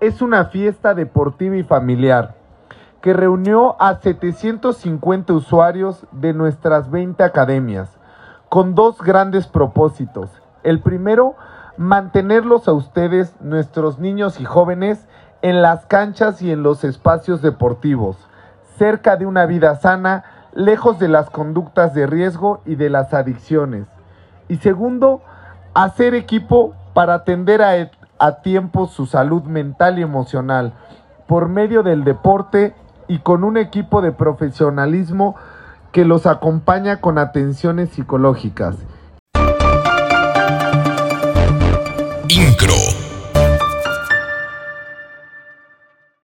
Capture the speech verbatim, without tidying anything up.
es una fiesta deportiva y familiar que reunió a setecientos cincuenta usuarios de nuestras veinte academias, con dos grandes propósitos. El primero, mantenerlos a ustedes, nuestros niños y jóvenes, en las canchas y en los espacios deportivos, cerca de una vida sana, lejos de las conductas de riesgo y de las adicciones. Y segundo, hacer equipo para atender a, a tiempo su salud mental y emocional, por medio del deporte y con un equipo de profesionalismo que los acompaña con atenciones psicológicas. Incro.